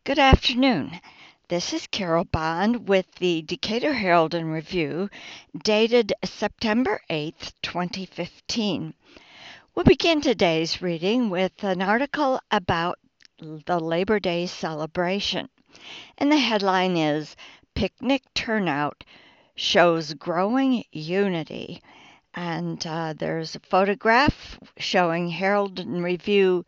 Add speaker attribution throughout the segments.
Speaker 1: Good afternoon. This is Carol Bond with the Decatur Herald and Review, dated September 8th, 2015. We'll begin today's reading with an article about the Labor Day celebration. And the headline is Picnic Turnout Shows Growing Unity. And there's a photograph showing Herald and Review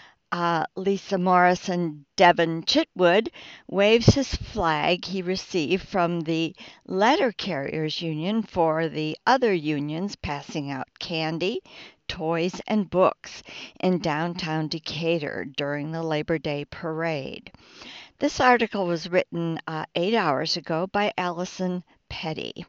Speaker 1: Lisa Morris and Devin Chitwood waves his flag he received from the Letter Carriers Union for the other unions passing out candy, toys, and books in downtown Decatur during the Labor Day parade. This article was written 8 hours ago by Allison Petty.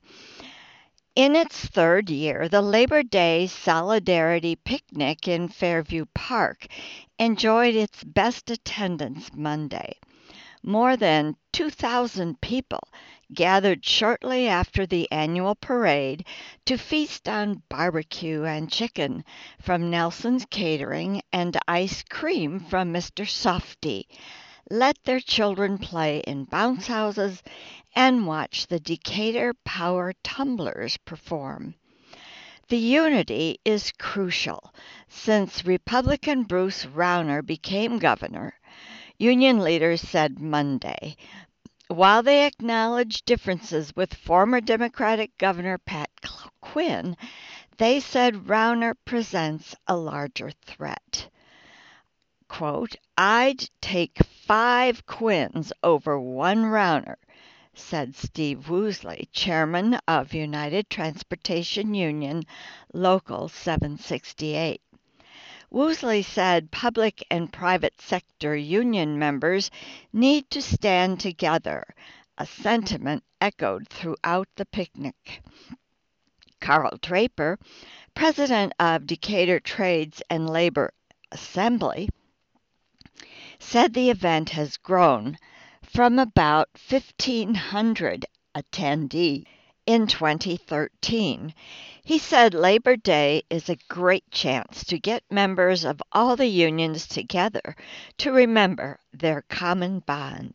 Speaker 1: In its third year, the Labor Day Solidarity Picnic in Fairview Park enjoyed its best attendance Monday. More than 2,000 people gathered shortly after the annual parade to feast on barbecue and chicken from Nelson's Catering and ice cream from Mr. Softy, let their children play in bounce houses, and watch the Decatur Power Tumblers perform. The unity is crucial. Since Republican Bruce Rauner became governor, union leaders said Monday. While they acknowledged differences with former Democratic Governor Pat Quinn, they said Rauner presents a larger threat. Quote, I'd take 5 Quinns over one Rauner, said Steve Woosley, chairman of United Transportation Union Local 768. Woosley said public and private sector union members need to stand together, a sentiment echoed throughout the picnic. Carl Draper, president of Decatur Trades and Labor Assembly, said the event has grown from about 1,500 attendees in 2013. He said Labor Day is a great chance to get members of all the unions together to remember their common bond.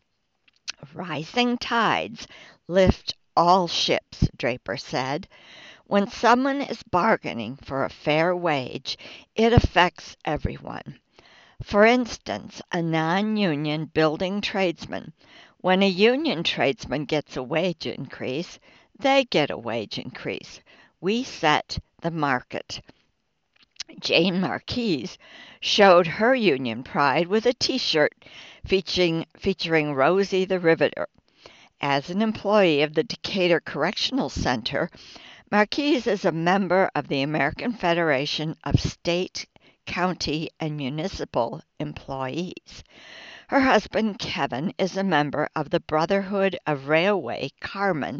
Speaker 1: Rising tides lift all ships, Draper said. When someone is bargaining for a fair wage, it affects everyone. For instance, a non-union building tradesman. When a union tradesman gets a wage increase, they get a wage increase. We set the market. Jane Marquise showed her union pride with a T-shirt featuring Rosie the Riveter. As an employee of the Decatur Correctional Center, Marquise is a member of the American Federation of State, County, and Municipal Employees. Her husband, Kevin, is a member of the Brotherhood of Railway Carmen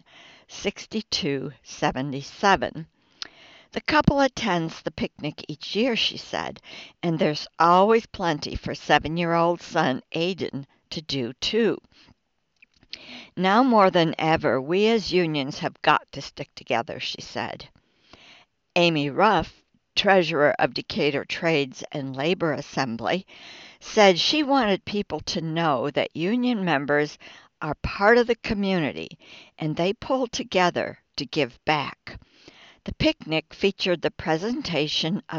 Speaker 1: 6277. The couple attends the picnic each year, she said, and there's always plenty for 7-year-old son Aiden to do too. Now more than ever, we as unions have got to stick together, she said. Amy Ruff, treasurer of Decatur Trades and Labor Assembly, said she wanted people to know that union members are part of the community and they pull together to give back. The picnic featured the presentation of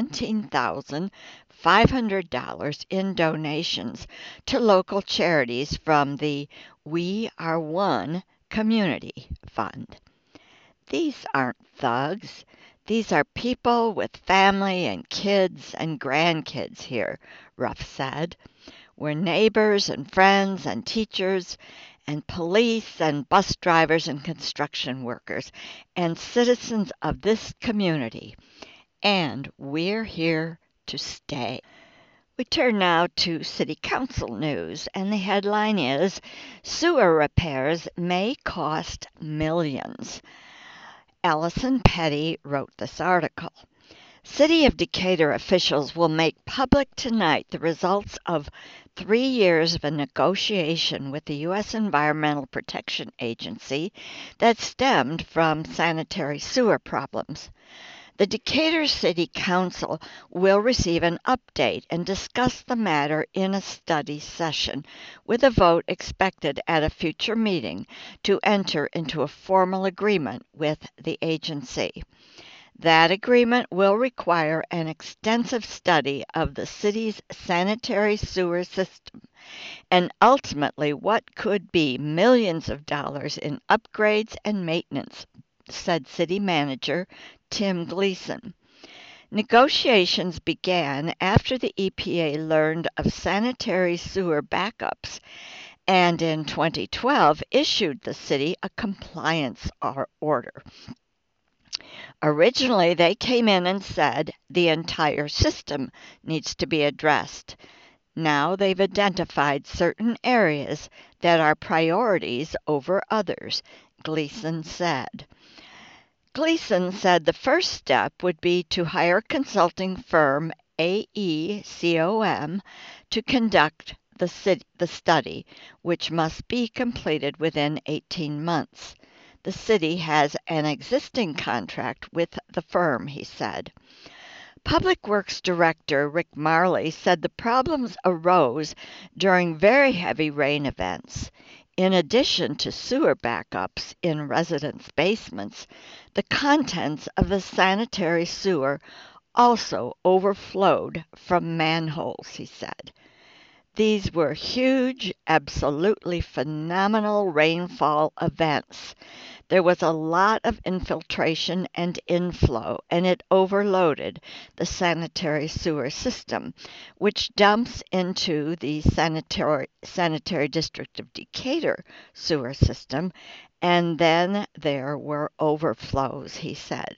Speaker 1: $17,500 in donations to local charities from the We Are One Community Fund. These aren't thugs. These are people with family and kids and grandkids here, Ruff said. We're neighbors and friends and teachers and police and bus drivers and construction workers and citizens of this community. And we're here to stay. We turn now to City Council news, and the headline is Sewer Repairs May Cost Millions. Allison Petty wrote this article. City of Decatur officials will make public tonight the results of 3 years of a negotiation with the U.S. Environmental Protection Agency that stemmed from sanitary sewer problems. The Decatur City Council will receive an update and discuss the matter in a study session, with a vote expected at a future meeting to enter into a formal agreement with the agency. That agreement will require an extensive study of the city's sanitary sewer system and ultimately what could be millions of dollars in upgrades and maintenance, said City Manager Tim Gleason. Negotiations began after the EPA learned of sanitary sewer backups and in 2012 issued the city a compliance order. Originally, they came in and said the entire system needs to be addressed. Now they've identified certain areas that are priorities over others, Gleason said. Gleason said the first step would be to hire consulting firm AECOM to conduct the study, which must be completed within 18 months. The city has an existing contract with the firm, he said. Public Works Director Rick Marley said the problems arose during very heavy rain events. In addition to sewer backups in residents' basements, the contents of the sanitary sewer also overflowed from manholes, he said. These were huge, absolutely phenomenal rainfall events. There was a lot of infiltration and inflow, and it overloaded the sanitary sewer system, which dumps into the sanitary district of Decatur sewer system, and then there were overflows, he said.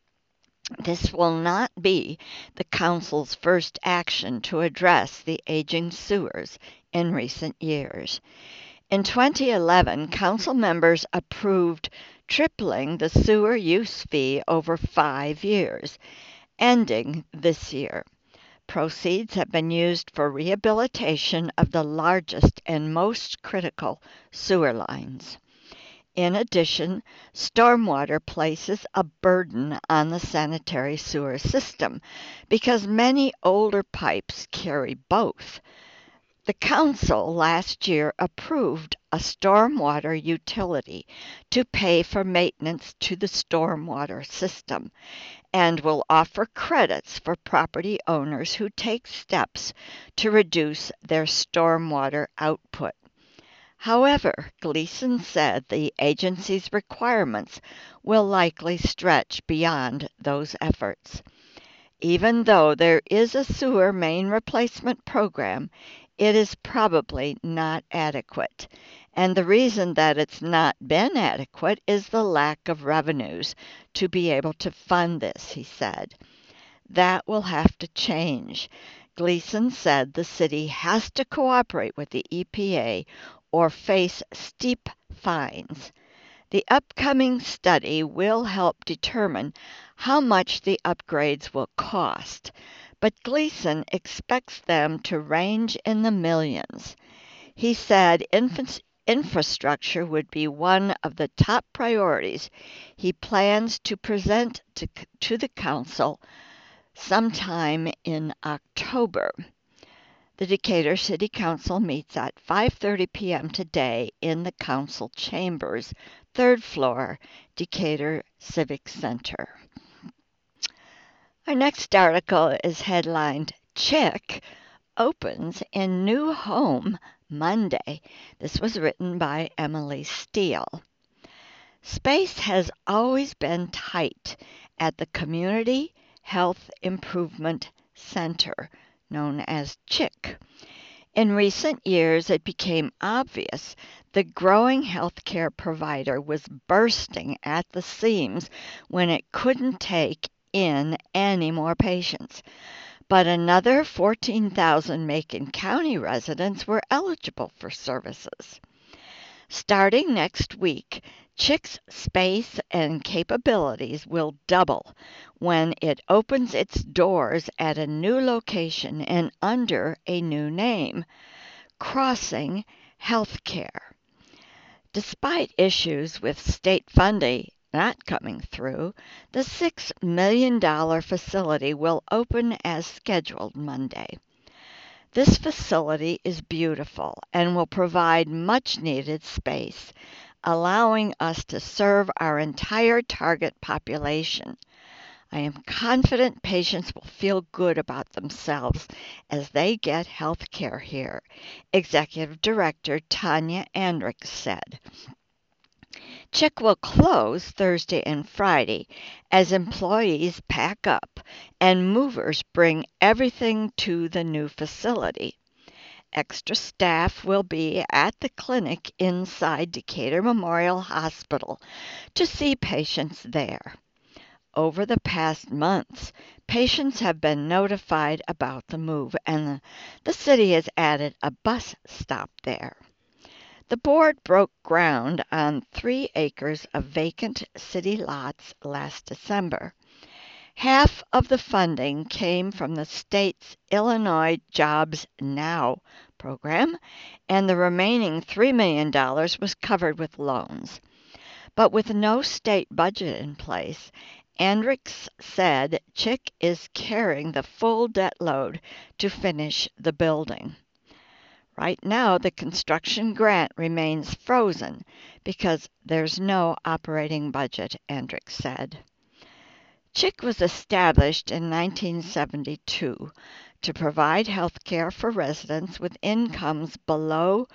Speaker 1: This will not be the Council's first action to address the aging sewers in recent years. In 2011, Council members approved tripling the sewer use fee over 5 years, ending this year. Proceeds have been used for rehabilitation of the largest and most critical sewer lines. In addition, stormwater places a burden on the sanitary sewer system because many older pipes carry both. The Council last year approved a stormwater utility to pay for maintenance to the stormwater system and will offer credits for property owners who take steps to reduce their stormwater output. However, Gleason said the agency's requirements will likely stretch beyond those efforts. Even though there is a sewer main replacement program, it is probably not adequate. And the reason that it's not been adequate is the lack of revenues to be able to fund this, he said. That will have to change. Gleason said the city has to cooperate with the EPA or face steep fines. The upcoming study will help determine how much the upgrades will cost, but Gleason expects them to range in the millions. He said infrastructure would be one of the top priorities he plans to present to the Council sometime in October. The Decatur City Council meets at 5:30 p.m. today in the Council Chambers, 3rd floor, Decatur Civic Center. Our next article is headlined, Chick Opens in New Home Monday. This was written by Emily Steele. Space has always been tight at the Community Health Improvement Center, known as CHIC. In recent years, it became obvious the growing healthcare provider was bursting at the seams when it couldn't take in any more patients. But another 14,000 Macon County residents were eligible for services. Starting next week, CHIC's space and capabilities will double when it opens its doors at a new location and under a new name, Crossing Healthcare. Despite issues with state funding not coming through, the $6 million facility will open as scheduled Monday. This facility is beautiful and will provide much-needed space, allowing us to serve our entire target population. I am confident patients will feel good about themselves as they get health care here, Executive Director Tanya Andrix said. CHIC will close Thursday and Friday as employees pack up and movers bring everything to the new facility. Extra staff will be at the clinic inside Decatur Memorial Hospital to see patients there. Over the past months, patients have been notified about the move, and the city has added a bus stop there. The board broke ground on 3 acres of vacant city lots last December. Half of the funding came from the state's Illinois Jobs Now program, and the remaining $3 million was covered with loans. But with no state budget in place, Andrix said CHIC is carrying the full debt load to finish the building. Right now, the construction grant remains frozen because there's no operating budget, Andrix said. CHIC was established in 1972 to provide health care for residents with incomes below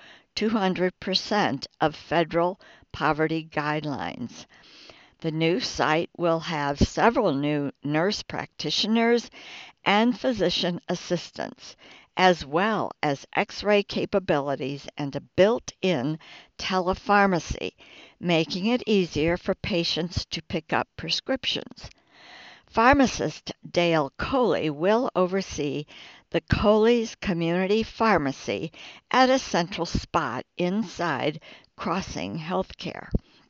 Speaker 1: 200% of federal poverty guidelines. The new site will have several new nurse practitioners and physician assistants, as well as X-ray capabilities and a built-in telepharmacy, making it easier for patients to pick up prescriptions. Pharmacist Dale Coley will oversee the Coley's Community Pharmacy at a central spot inside Crossing Healthcare.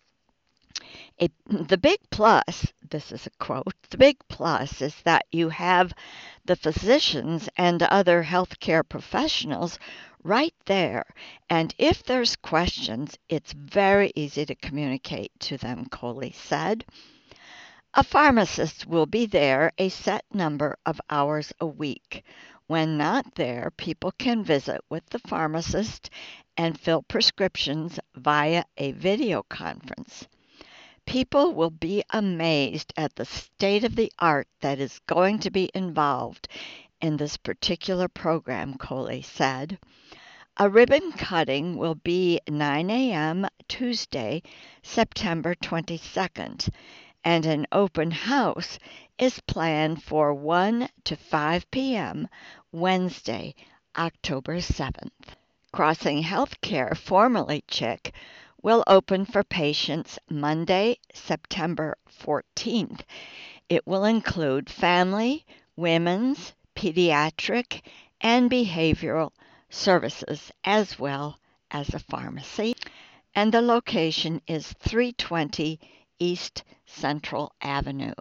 Speaker 1: The big plus, this is a quote, the big plus is that you have the physicians and other healthcare professionals right there, and if there's questions, it's very easy to communicate to them, Coley said. A pharmacist will be there a set number of hours a week. When not there, people can visit with the pharmacist and fill prescriptions via a video conference. People will be amazed at the state-of-the-art that is going to be involved in this particular program, Coley said. A ribbon cutting will be 9 a.m. Tuesday, September 22nd, and an open house is planned for 1 to 5 p.m. Wednesday, October 7th. Crossing Healthcare, formerly CHIC, will open for patients Monday, September 14th. It will include family, women's, pediatric, and behavioral services, as well as a pharmacy. And the location is 320 East Central Avenue.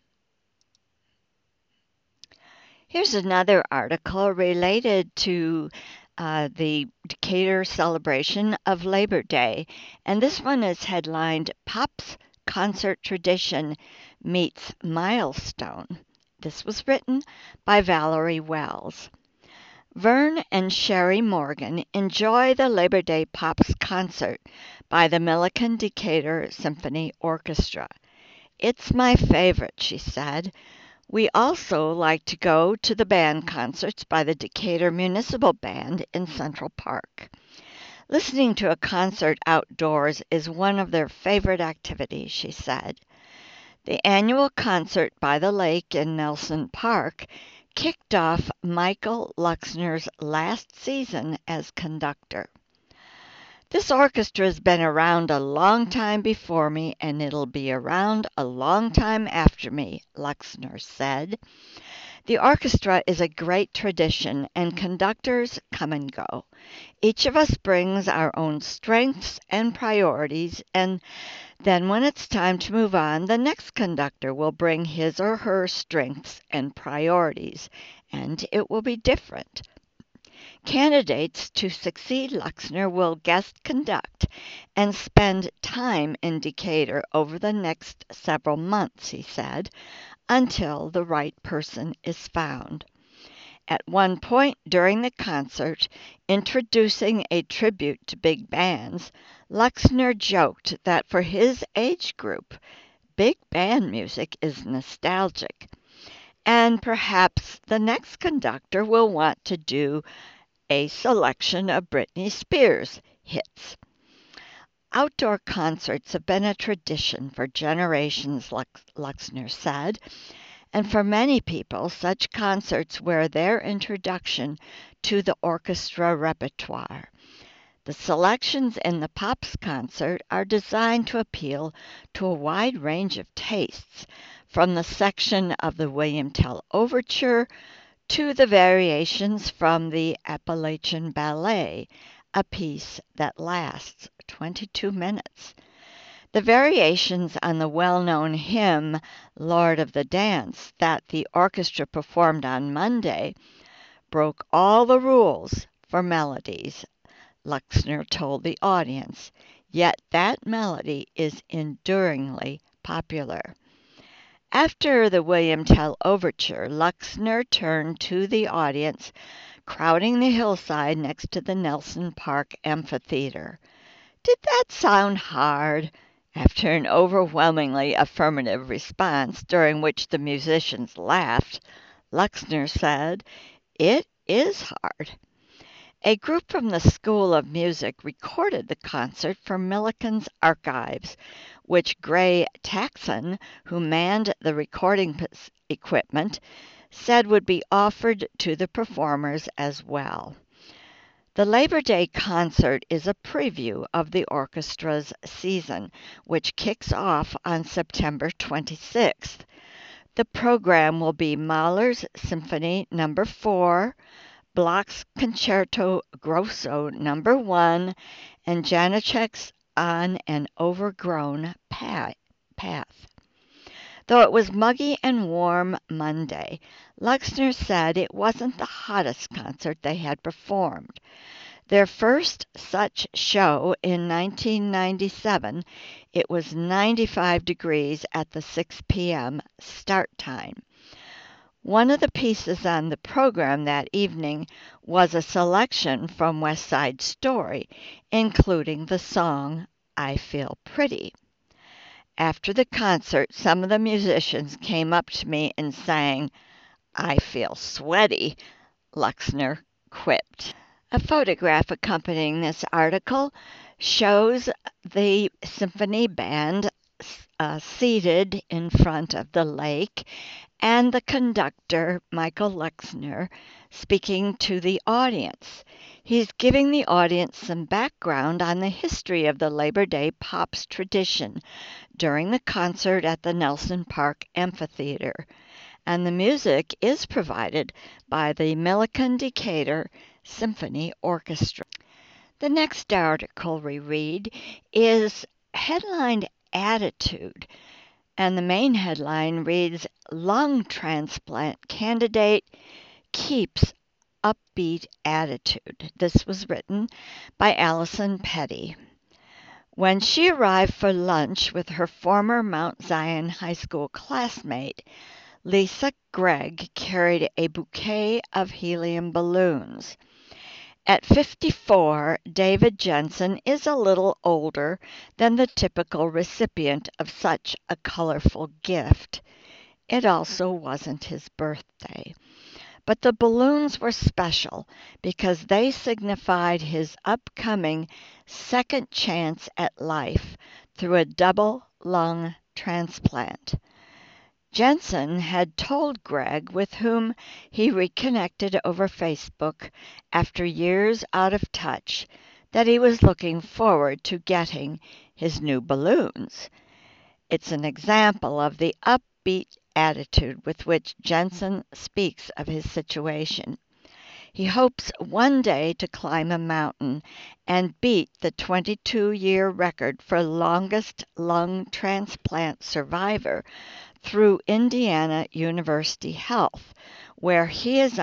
Speaker 1: Here's another article related to the Decatur celebration of Labor Day, and this one is headlined Pop's Concert Tradition Meets Milestone. This was written by Valerie Wells. Vern and Sherry Morgan enjoy the Labor Day Pops concert by the Milliken Decatur Symphony Orchestra. It's my favorite, she said. We also like to go to the band concerts by the Decatur Municipal Band in Central Park. Listening to a concert outdoors is one of their favorite activities, she said. The annual concert by the lake in Nelson Park kicked off Michael Luxner's last season as conductor. This orchestra has been around a long time before me, and it'll be around a long time after me, Luxner said. The orchestra is a great tradition, and conductors come and go. Each of us brings our own strengths and priorities, and then when it's time to move on, the next conductor will bring his or her strengths and priorities, and it will be different. Candidates to succeed Luxner will guest conduct and spend time in Decatur over the next several months, he said, until the right person is found. At one point during the concert, introducing a tribute to big bands, Luxner joked that for his age group, big band music is nostalgic, and perhaps the next conductor will want to do a selection of Britney Spears hits. Outdoor concerts have been a tradition for generations, Luxner said, and for many people, such concerts were their introduction to the orchestra repertoire. The selections in the Pops concert are designed to appeal to a wide range of tastes, from the section of the William Tell Overture to the variations from the Appalachian Ballet, a piece that lasts 22 minutes. The variations on the well-known hymn, Lord of the Dance, that the orchestra performed on Monday, broke all the rules for melodies, Luxner told the audience, yet that melody is enduringly popular. After the William Tell Overture, Luxner turned to the audience crowding the hillside next to the Nelson Park Amphitheater. "Did that sound hard?" After an overwhelmingly affirmative response, during which the musicians laughed, Luxner said, "It is hard." A group from the School of Music recorded the concert for Milliken's archives, which Gray Taxon, who manned the recording equipment, said would be offered to the performers as well. The Labor Day concert is a preview of the orchestra's season, which kicks off on September 26th. The program will be Mahler's Symphony No. 4, Bach's Concerto Grosso No. 1, and Janacek's On an Overgrown Path. Though it was muggy and warm Monday, Luxner said it wasn't the hottest concert they had performed. Their first such show in 1997, it was 95 degrees at the 6 p.m. start time. One of the pieces on the program that evening was a selection from West Side Story, including the song I Feel Pretty. After the concert, some of the musicians came up to me and sang, "I feel sweaty," Luxner quipped. A photograph accompanying this article shows the symphony band seated in front of the lake and the conductor, Michael Luxner, speaking to the audience. He's giving the audience some background on the history of the Labor Day Pops tradition during the concert at the Nelson Park Amphitheater, and the music is provided by the Milliken Decatur Symphony Orchestra. The next article we read is headlined Attitude, and the main headline reads, "Lung Transplant Candidate Keeps Upbeat Attitude." This was written by Allison Petty. When she arrived for lunch with her former Mount Zion High School classmate, Lisa Gregg carried a bouquet of helium balloons. At 54, David Jensen is a little older than the typical recipient of such a colorful gift. It also wasn't his birthday. But the balloons were special because they signified his upcoming second chance at life through a double lung transplant. Jensen had told Gregg, with whom he reconnected over Facebook after years out of touch, that he was looking forward to getting his new balloons. It's an example of the upbeat attitude with which Jensen speaks of his situation. He hopes one day to climb a mountain and beat the 22-year record for longest lung transplant survivor through Indiana University Health, where he is on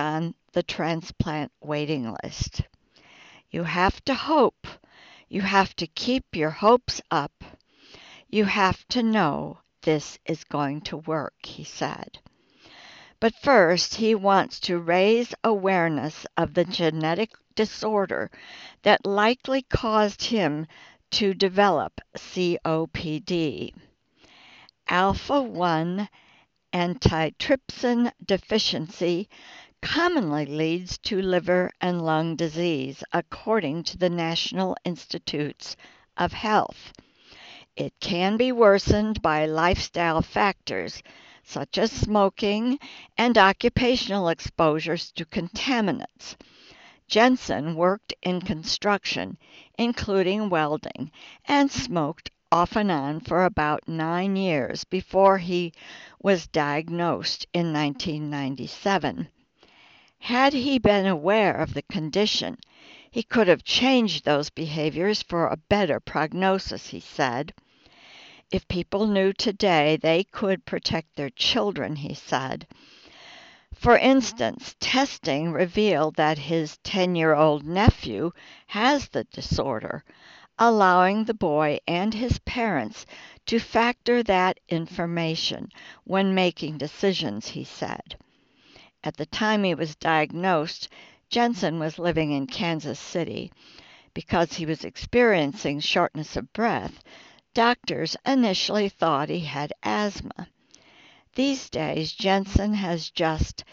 Speaker 1: the transplant waiting list. You have to hope. You have to keep your hopes up. You have to know this is going to work, he said. But first, he wants to raise awareness of the genetic disorder that likely caused him to develop COPD. Alpha-1 antitrypsin deficiency commonly leads to liver and lung disease, according to the National Institutes of Health. It can be worsened by lifestyle factors such as smoking and occupational exposures to contaminants. Jensen worked in construction, including welding, and smoked off and on for about 9 years before he was diagnosed in 1997. Had he been aware of the condition, he could have changed those behaviors for a better prognosis, he said. If people knew today, they could protect their children, he said. For instance, testing revealed that his 10-year-old nephew has the disorder, allowing the boy and his parents to factor that information when making decisions, he said. At the time he was diagnosed, Jensen was living in Kansas City. Because he was experiencing shortness of breath, doctors initially thought he had asthma. These days, Jensen has just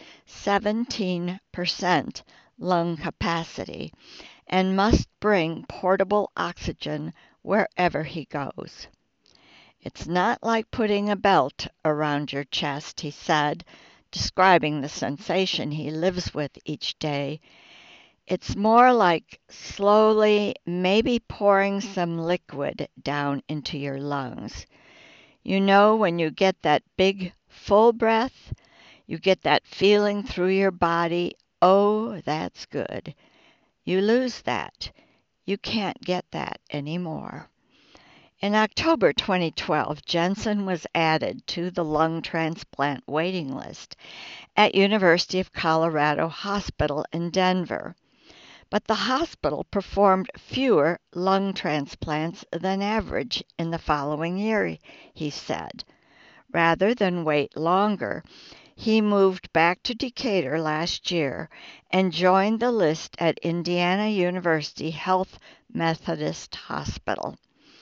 Speaker 1: 17% lung capacity and must bring portable oxygen wherever he goes. It's not like putting a belt around your chest, he said, describing the sensation he lives with each day. It's more like slowly, maybe pouring some liquid down into your lungs. You know, when you get that big, full breath, you get that feeling through your body, oh, that's good. You lose that. You can't get that anymore. In October 2012, Jensen was added to the lung transplant waiting list at University of Colorado Hospital in Denver. But the hospital performed fewer lung transplants than average in the following year, he said. Rather than wait longer, he moved back to Decatur last year and joined the list at Indiana University Health Methodist Hospital.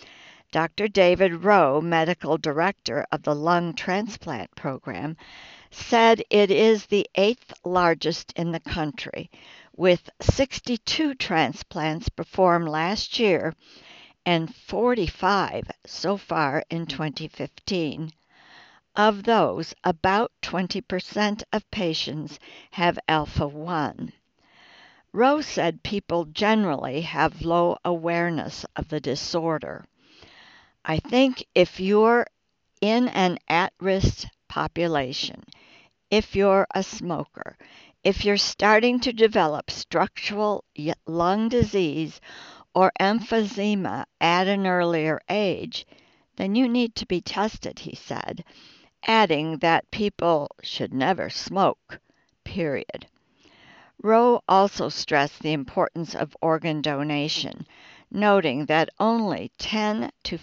Speaker 1: Dr. David Rowe, medical director of the lung transplant program, said it is the 8th largest in the country, with 62 transplants performed last year and 45 so far in 2015. Of those, about 20% of patients have alpha-1. Rowe said people generally have low awareness of the disorder. I think if you're in an at-risk population, if you're a smoker, if you're starting to develop structural lung disease or emphysema at an earlier age, then you need to be tested, he said, adding that people should never smoke, period. Rowe also stressed the importance of organ donation, noting that only 10 to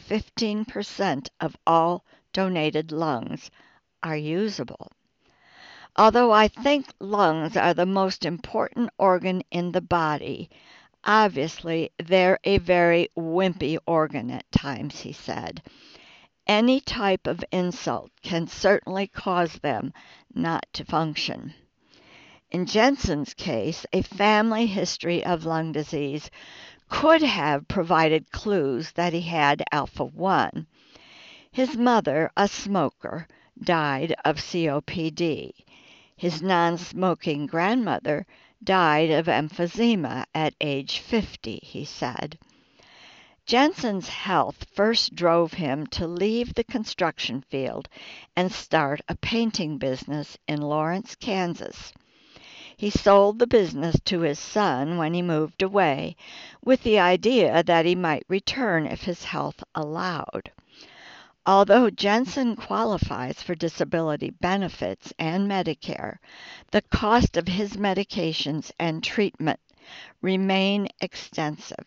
Speaker 1: 15% of all donated lungs are usable. Although I think lungs are the most important organ in the body, obviously they're a very wimpy organ at times, he said. Any type of insult can certainly cause them not to function. In Jensen's case, a family history of lung disease could have provided clues that he had alpha-1. His mother, a smoker, died of COPD. His non-smoking grandmother died of emphysema at age 50, he said. Jensen's health first drove him to leave the construction field and start a painting business in Lawrence, Kansas. He sold the business to his son when he moved away, with the idea that he might return if his health allowed. Although Jensen qualifies for disability benefits and Medicare, the cost of his medications and treatment remain extensive.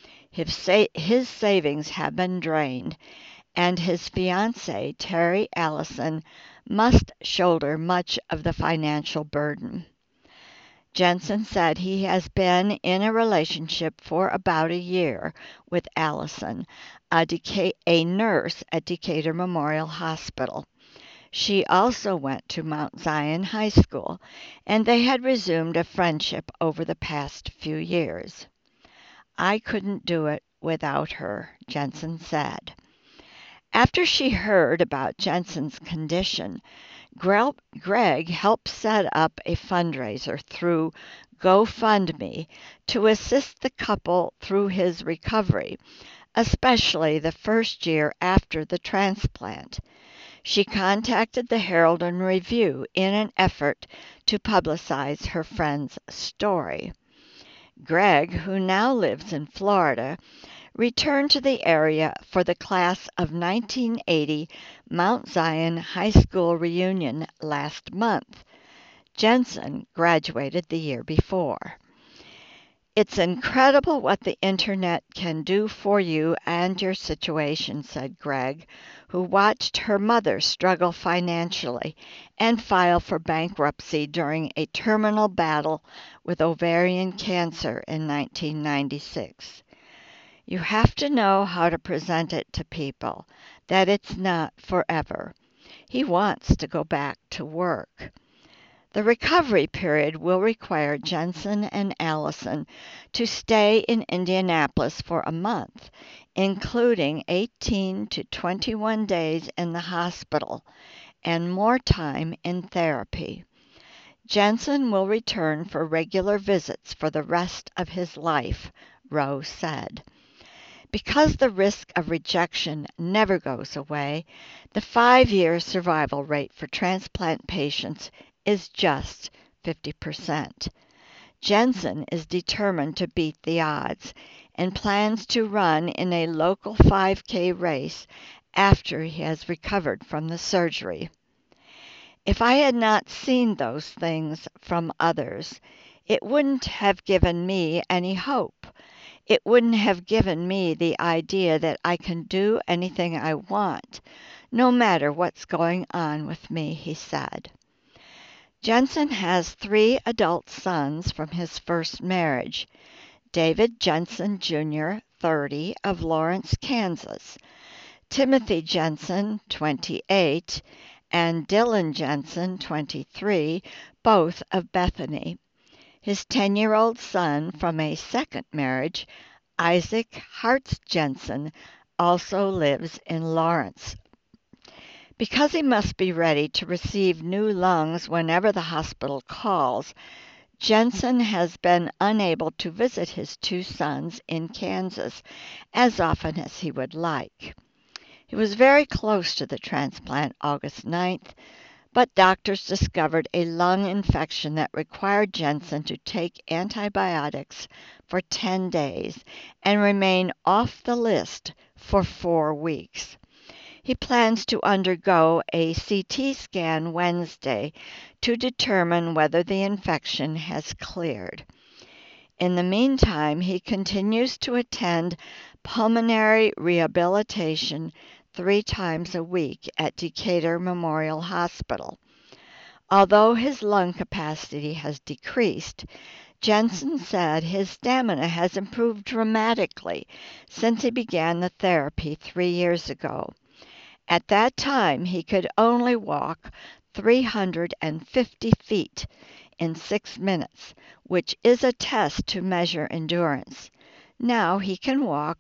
Speaker 1: His savings have been drained, and his fiancée, Terry Allison, must shoulder much of the financial burden. Jensen said he has been in a relationship for about a year with Allison, a nurse at Decatur Memorial Hospital. She also went to Mount Zion High School, and they had resumed a friendship over the past few years. I couldn't do it without her, Jensen said. After she heard about Jensen's condition, Greg helped set up a fundraiser through GoFundMe to assist the couple through his recovery, especially the first year after the transplant. She contacted the Herald and Review in an effort to publicize her friend's story. Greg, who now lives in Florida, returned to the area for the class of 1980 Mount Zion High School reunion last month. Jensen graduated the year before. It's incredible what the internet can do for you and your situation, said Greg, who watched her mother struggle financially and file for bankruptcy during a terminal battle with ovarian cancer in 1996. You have to know how to present it to people, that it's not forever. He wants to go back to work. The recovery period will require Jensen and Allison to stay in Indianapolis for a month, including 18 to 21 days in the hospital and more time in therapy. Jensen will return for regular visits for the rest of his life, Rowe said. Because the risk of rejection never goes away, the 5-year survival rate for transplant patients is just 50%. Jensen is determined to beat the odds and plans to run in a local 5K race after he has recovered from the surgery. If I had not seen those things from others, it wouldn't have given me any hope. It wouldn't have given me the idea that I can do anything I want, no matter what's going on with me, he said. Jensen has 3 adult sons from his first marriage. David Jensen Jr., 30, of Lawrence, Kansas. Timothy Jensen, 28, and Dylan Jensen, 23, both of Bethany. His 10-year-old son from a second marriage, Isaac Hartz Jensen, also lives in Lawrence. Because he must be ready to receive new lungs whenever the hospital calls, Jensen has been unable to visit his 2 sons in Kansas as often as he would like. He was very close to the transplant August 9th, but doctors discovered a lung infection that required Jensen to take antibiotics for 10 days and remain off the list for 4 weeks. He plans to undergo a CT scan Wednesday to determine whether the infection has cleared. In the meantime, he continues to attend pulmonary rehabilitation 3 times a week at Decatur Memorial Hospital. Although his lung capacity has decreased, Jensen said his stamina has improved dramatically since he began the therapy 3 years ago. At that time, he could only walk 350 feet in 6 minutes, which is a test to measure endurance. Now he can walk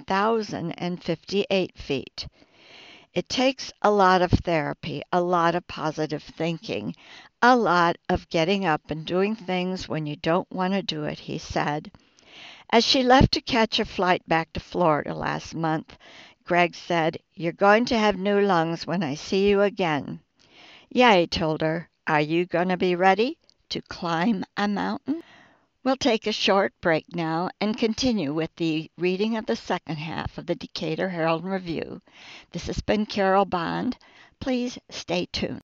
Speaker 1: 1,058 feet. It takes a lot of therapy, a lot of positive thinking, a lot of getting up and doing things when you don't want to do it, he said. As she left to catch a flight back to Florida last month, Greg said, "You're going to have new lungs when I see you again." Yeah, he told her. Are you going to be ready to climb a mountain? We'll take a short break now and continue with the reading of the second half of the Decatur Herald and Review. This has been Carol Bond. Please stay tuned.